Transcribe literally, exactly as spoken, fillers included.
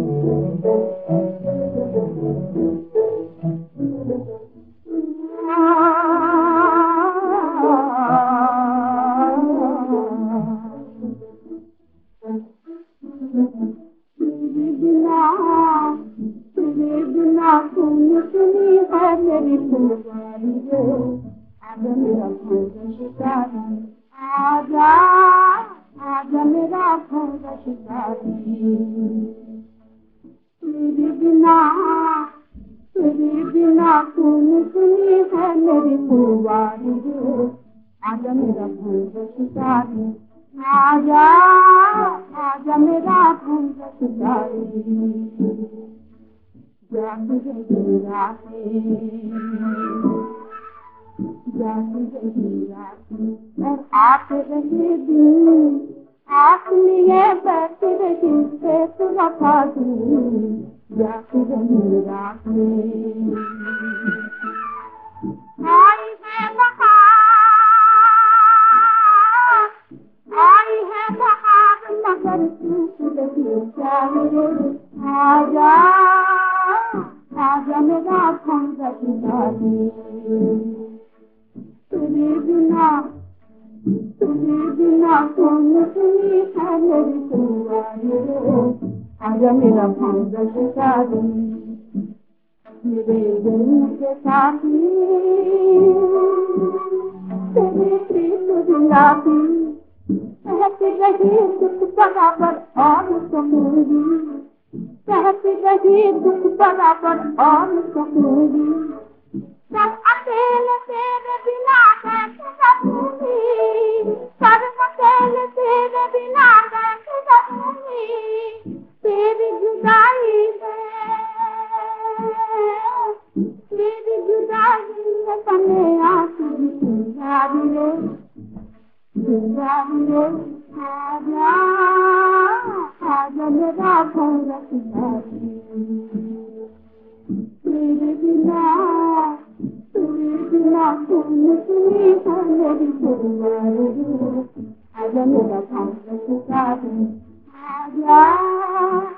सुनी सुनी है मेरी फुलवारी रे, आजा मेरा भंग शिकारी, आजा आजा मेरा भंग शिकारी। तेरे बिना तेरे बिना सुनी सुनी है मेरी फुलवारी रे, आजा मेरा भंग शिकारी, आजा आजा मेरा भंग शिकारी। जाती रही रातें जाती रही रातें और आते रहे दिन, आप लिए बैठे रही पेट वफा दी। जाती रही रातें आई है बहार, आई है बहार मगर तू रही चाहिए, आजा आजा मेरा भंग शिकारी। तेरे बिना तेरे बिना सुनी सुनी है मेरी फुलवारी रे, आजा मेरा भंग शिकारी। मेरे दिल के साथी तेरी प्रीत दिलाती, कहती रही दुख बराबर और कहूँगी, कहती रही दुख बराबर और कहूँगी। सब अकेले तेरे बिना कैसे रहूँगी, सब अकेले तेरे बिना कैसे रहूँगी। तेरी जुदाई में तेरी जुदाई में बने आंसू जिंदारी रे, जिंदारी रे, आजा आजा मेरा भंग शिकारी। तेरे बिना तेरे बिना सुनी सुनी है मेरी फुलवारी रे, आजा मेरा भंग शिकारी, आजा।